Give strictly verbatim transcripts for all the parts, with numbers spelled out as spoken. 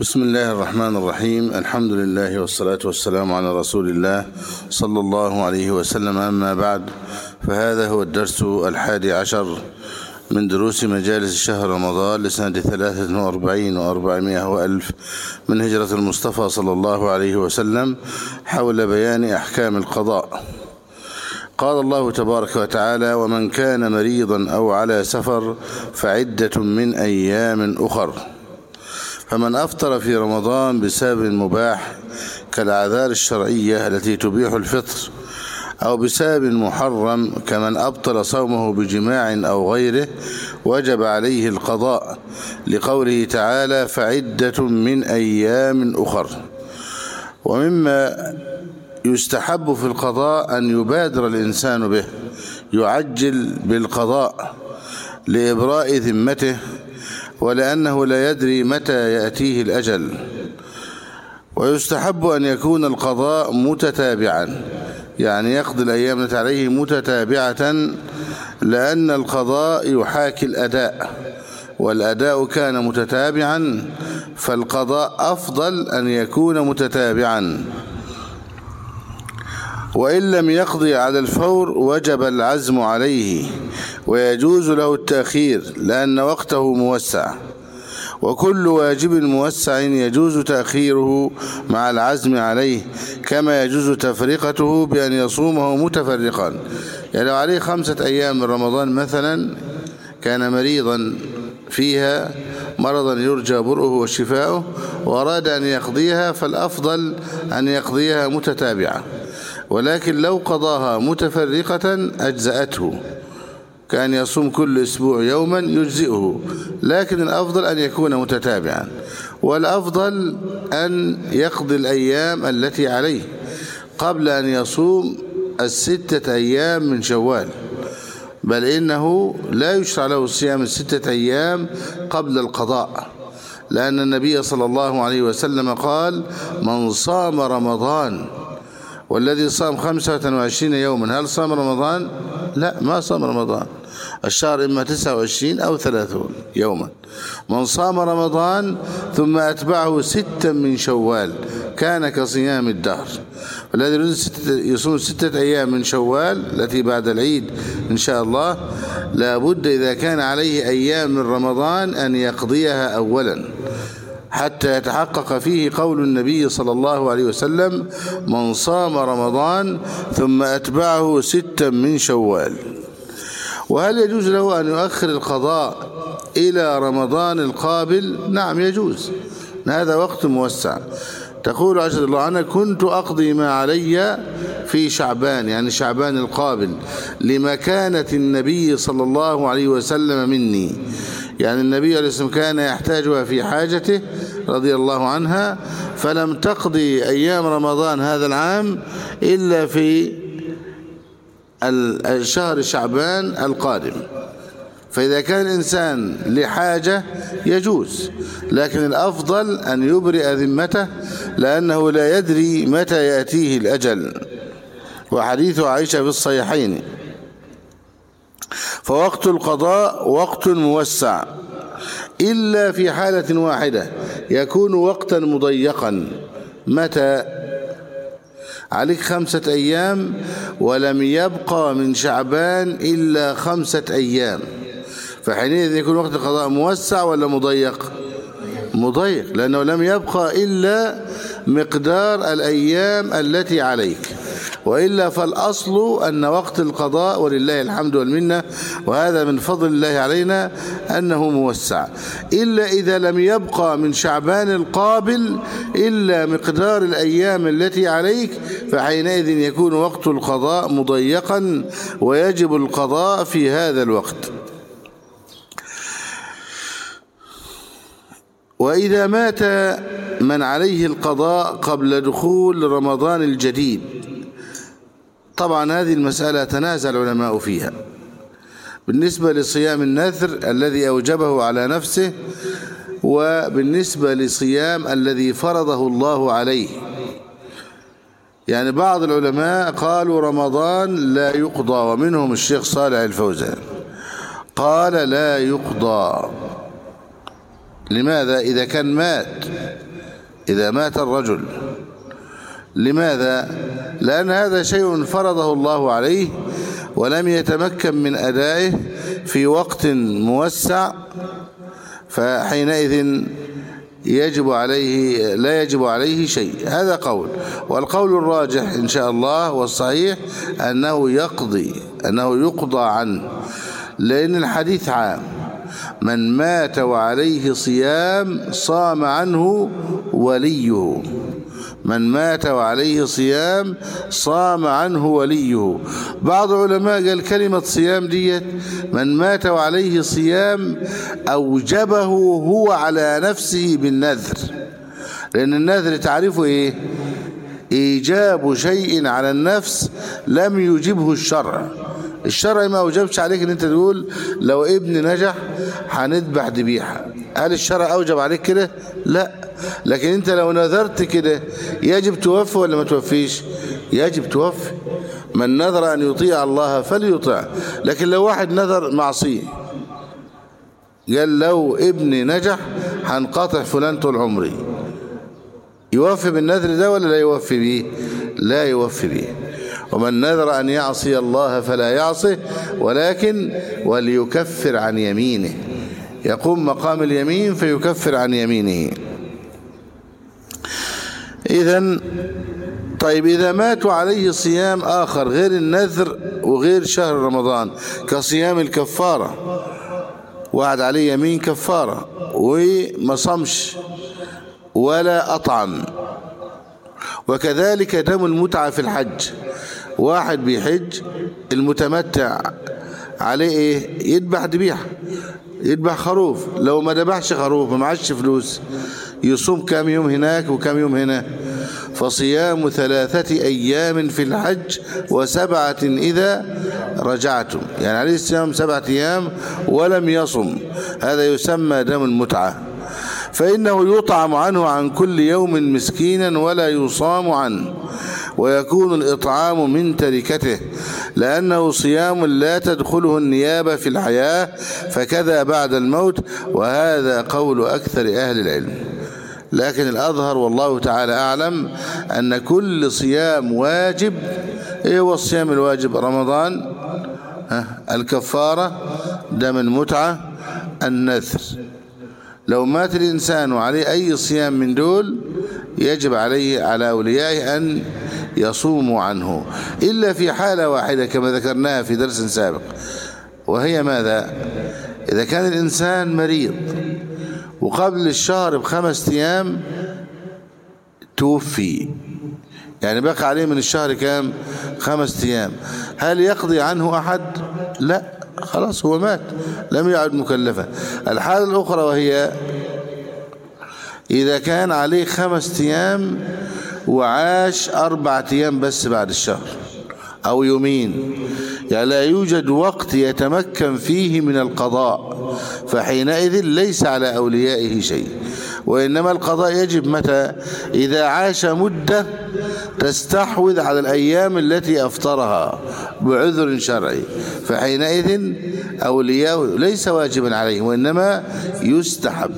بسم الله الرحمن الرحيم. الحمد لله والصلاة والسلام على رسول الله صلى الله عليه وسلم. أما بعد، فهذا هو الدرس الحادي عشر من دروس مجالس شهر رمضان لسنة ثلاثة وأربعين وأربعمائة وألف من هجرة المصطفى صلى الله عليه وسلم، حول بيان أحكام القضاء. قال الله تبارك وتعالى: ومن كان مريضا أو على سفر فعدة من أيام أخر. فمن أفطر في رمضان بسبب مباح كالأعذار الشرعية التي تبيح الفطر، أو بسبب محرم كمن أبطل صومه بجماع أو غيره، وجب عليه القضاء، لقوله تعالى: فعدة من أيام أخر. ومما يستحب في القضاء أن يبادر الإنسان به، يعجل بالقضاء لإبراء ذمته، ولأنه لا يدري متى يأتيه الأجل. ويستحب أن يكون القضاء متتابعا، يعني يقضي الأيام التي عليه متتابعة، لأن القضاء يحاكي الأداء، والأداء كان متتابعا، فالقضاء أفضل أن يكون متتابعا. وإن لم يقضي على الفور وجب العزم عليه، ويجوز له التأخير لأن وقته موسع، وكل واجب موسع يجوز تأخيره مع العزم عليه، كما يجوز تفرقته بأن يصومه متفرقا. يعني لو عليه خمسة أيام من رمضان مثلا، كان مريضا فيها مرضا يرجى برؤه وشفاؤه، وأراد أن يقضيها، فالأفضل أن يقضيها متتابعة. ولكن لو قضاها متفرقة أجزأته، كان يصوم كل أسبوع يوما يجزئه، لكن الأفضل أن يكون متتابعا، والأفضل أن يقضي الأيام التي عليه قبل أن يصوم الستة أيام من شوال، بل إنه لا يشرع له صيام الستة أيام قبل القضاء، لأن النبي صلى الله عليه وسلم قال: من صام رمضان، والذي صام خمسة وعشرين يوما، هل صام رمضان؟ لا، ما صام رمضان. الشهر إما تسعة وعشرين أو ثلاثون يوما. من صام رمضان ثم أتبعه ستا من شوال كان كصيام الدهر. والذي يريد يصوم ستة أيام من شوال التي بعد العيد إن شاء الله، لابد إذا كان عليه أيام من رمضان أن يقضيها أولا، حتى يتحقق فيه قول النبي صلى الله عليه وسلم: من صام رمضان ثم أتبعه ستا من شوال. وهل يجوز له أن يؤخر القضاء إلى رمضان القابل؟ نعم يجوز، هذا وقت موسع. تقول عائشة رضي الله عنها: كنت أقضي ما علي في شعبان، يعني شعبان القابل، لمكانة النبي صلى الله عليه وسلم مني، يعني النبي عليه الصلاة والسلام كان يحتاجها في حاجته رضي الله عنها، فلم تقضي أيام رمضان هذا العام إلا في الشهر شعبان القادم. فإذا كان الإنسان لحاجة يجوز، لكن الأفضل أن يبرئ ذمته، لأنه لا يدري متى يأتيه الأجل. وحديث عائشة في الصحيحين: فوقت القضاء وقت موسع، إلا في حالة واحدة يكون وقتا مضيقا. متى؟ عليك خمسة أيام ولم يبقى من شعبان إلا خمسة أيام، فحينئذ يكون وقت القضاء موسع ولا مضيق؟ مضيق، لأنه لم يبقى إلا مقدار الأيام التي عليك. وإلا فالأصل أن وقت القضاء، ولله الحمد والمنة، وهذا من فضل الله علينا، أنه موسع، إلا إذا لم يبقى من شعبان القابل إلا مقدار الأيام التي عليك، فحينئذ يكون وقت القضاء مضيقا، ويجب القضاء في هذا الوقت. وإذا مات من عليه القضاء قبل دخول رمضان الجديد، طبعا هذه المسألة تنازع العلماء فيها، بالنسبة لصيام النذر الذي أوجبه على نفسه، وبالنسبة لصيام الذي فرضه الله عليه. يعني بعض العلماء قالوا رمضان لا يقضى، ومنهم الشيخ صالح الفوزان قال لا يقضى. لماذا؟ إذا كان مات إذا مات الرجل. لماذا؟ لأن هذا شيء فرضه الله عليه ولم يتمكن من أدائه في وقت موسع، فحينئذ يجب عليه لا يجب عليه شيء. هذا قول. والقول الراجح إن شاء الله والصحيح أنه يقضي أنه يقضى عنه، لأن الحديث عام: من مات وعليه صيام صام عنه وليه. من مات وعليه صيام صام عنه وليه. بعض العلماء قال كلمة صيام ديت من مات وعليه صيام أوجبه هو على نفسه بالنذر، لأن النذر تعرفه إيه؟ إيجاب شيء على النفس لم يوجبه الشرع. الشرع ما أوجبش عليك ان انت تقول لو ابن نجح هنذبح ذبيحة. هل الشرع أوجب عليك كده؟ لا. لكن انت لو نذرت كده يجب توفي ولا ما توفيش؟ يجب توفي. من نذر أن يطيع الله فليطع. لكن لو واحد نذر معصية قال لو ابني نجح هنقاطع فلان طول عمري، يوفي بالنذر ده ولا لا يوفي به؟ لا يوفي به. ومن نذر أن يعصي الله فلا يعصه، ولكن وليكفر عن يمينه، يقوم مقام اليمين فيكفر عن يمينه. إذن طيب إذا ماتوا عليه صيام آخر غير النذر وغير شهر رمضان كصيام الكفارة، واحد عليه يمين كفارة وما صمش ولا أطعم، وكذلك دم المتعة في الحج. واحد بيحج المتمتع عليه ايه؟ يذبح ذبيحة، يذبح خروف. لو ما ذبحش خروف ما معاش فلوس، يصوم كام يوم هناك وكام يوم هنا. فصيام ثلاثة أيام في الحج وسبعة إذا رجعتم، يعني عليه الصيام سبعة أيام ولم يصم، هذا يسمى دم المتعة. فإنه يطعم عنه عن كل يوم مسكينا ولا يصام عنه، ويكون الإطعام من تركته، لأنه صيام لا تدخله النيابة في الحياة، فكذا بعد الموت. وهذا قول أكثر أهل العلم. لكن الأظهر والله تعالى أعلم أن كل صيام واجب. إيه هو الصيام الواجب؟ رمضان، الكفارة، دم المتعة، النذر. لو مات الإنسان وعليه أي صيام من دول يجب عليه على أوليائه أن يصوموا عنه، إلا في حالة واحدة كما ذكرناها في درس سابق، وهي ماذا؟ إذا كان الإنسان مريض وقبل الشهر بخمس أيام توفي، يعني بقى عليه من الشهر كام؟ خمس أيام، هل يقضي عنه أحد؟ لا، خلاص هو مات لم يعد مكلفا. الحالة الأخرى وهي إذا كان عليه خمس أيام وعاش أربعة أيام بس بعد الشهر أو يومين، يعني لا يوجد وقت يتمكن فيه من القضاء، فحينئذ ليس على أوليائه شيء، وإنما القضاء يجب متى؟ إذا عاش مدة تستحوذ على الأيام التي أفطرها بعذر شرعي، فحينئذ أولياءه ليس واجبا عليهم وإنما يستحب.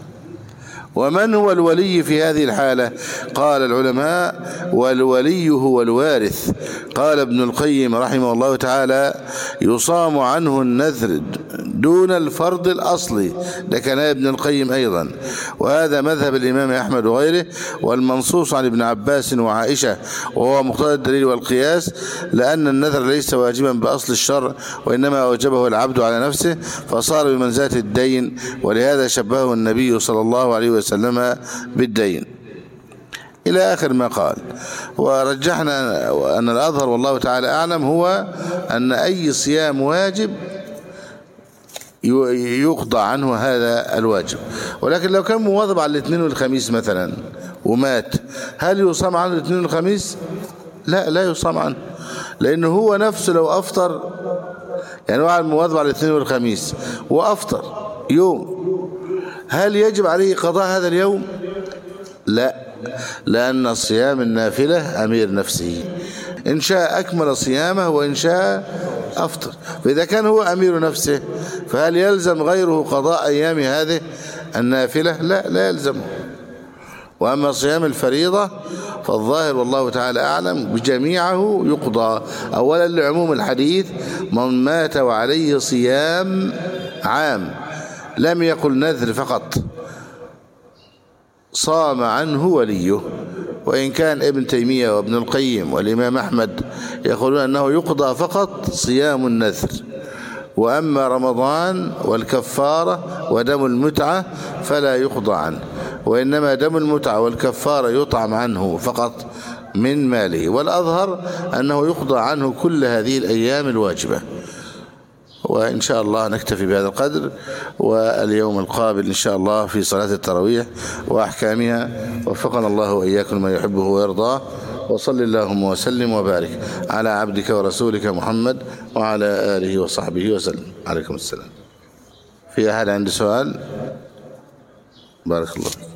ومن هو الولي في هذه الحالة؟ قال العلماء: والولي هو الوارث. قال ابن القيم رحمه الله تعالى: يصام عنه النذر دون الفرض الأصلي. ده كان ابن القيم أيضا، وهذا مذهب الإمام أحمد وغيره، والمنصوص عن ابن عباس وعائشة، وهو مقتضى الدليل والقياس، لأن النذر ليس واجبا بأصل الشرع، وإنما أوجبه العبد على نفسه فصار بمنزلة الدين، ولهذا شبهه النبي صلى الله عليه وسلم بالدين إلى آخر ما قال. ورجحنا أن الأظهر والله تعالى أعلم هو أن أي صيام واجب يقضى عنه هذا الواجب. ولكن لو كان مواظب على الاثنين والخميس مثلا ومات، هل يصام عنه الاثنين والخميس؟ لا، لا يصام عنه، لأنه هو نفسه لو أفطر، يعني واحد مواظب على الاثنين والخميس وأفطر يوم، هل يجب عليه قضاء هذا اليوم؟ لا، لأن صيام النافلة أمير نفسه، إن شاء أكمل صيامه وإن شاء أفطر. فإذا كان هو أمير نفسه فهل يلزم غيره قضاء أيام هذه النافلة؟ لا، لا يلزمه. وأما صيام الفريضة فالظاهر والله تعالى أعلم بجميعه يقضى، أولا لعموم الحديث من مات وعليه صيام عام، لم يقل نذر فقط، صام عنه وليه. وإن كان ابن تيمية وابن القيم والإمام أحمد يقولون أنه يقضى فقط صيام النذر، وأما رمضان والكفارة ودم المتعة فلا يقضى عنه، وإنما دم المتعة والكفارة يطعم عنه فقط من ماله، والأظهر أنه يقضى عنه كل هذه الأيام الواجبة. وإن شاء الله نكتفي بهذا القدر، واليوم القابل إن شاء الله في صلاة التراويح وأحكامها، وفقنا الله وإياكم ما يحبه ويرضاه، وصل اللهم وسلم وبارك على عبدك ورسولك محمد وعلى آله وصحبه وسلم. عليكم السلام. في أحد عنده سؤال؟ بارك الله فيك.